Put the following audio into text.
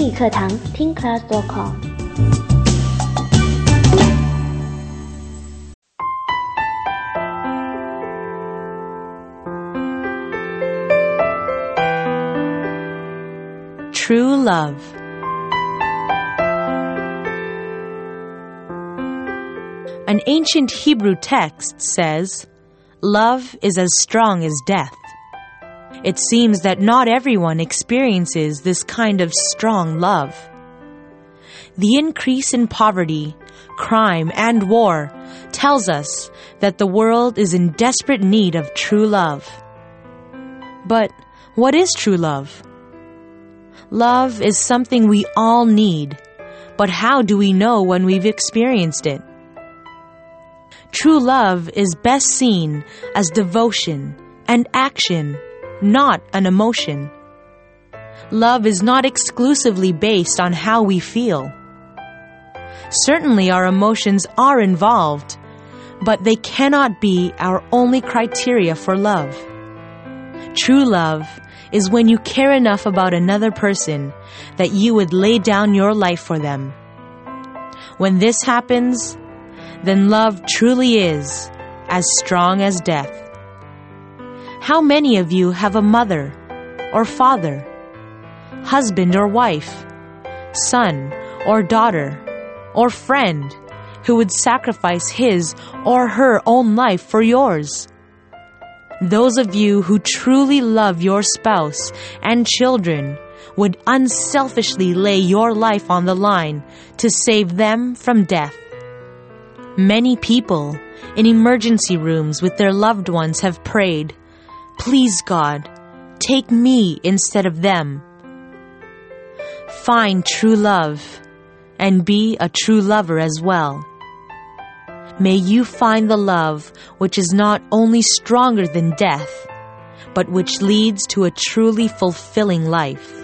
英语课堂听 class.com。 True love. An ancient Hebrew text says, "Love is as strong as death." It seems that not everyone experiences this kind of strong love. The increase in poverty, crime, and war tells us that the world is in desperate need of true love. But what is true love? Love is something we all need, but how do we know when we've experienced it? True love is best seen as devotion and action, not an emotion. Love is not exclusively based on how we feel. Certainly our emotions are involved, but they cannot be our only criteria for love. True love is when you care enough about another person that you would lay down your life for them. When this happens, then love truly is as strong as death. How many of you have a mother or father, husband or wife, son or daughter, or friend who would sacrifice his or her own life for yours? Those of you who truly love your spouse and children would unselfishly lay your life on the line to save them from death. Many people in emergency rooms with their loved ones have prayed, "Please God, take me instead of them." Find true love and be a true lover as well. May you find the love which is not only stronger than death, but which leads to a truly fulfilling life.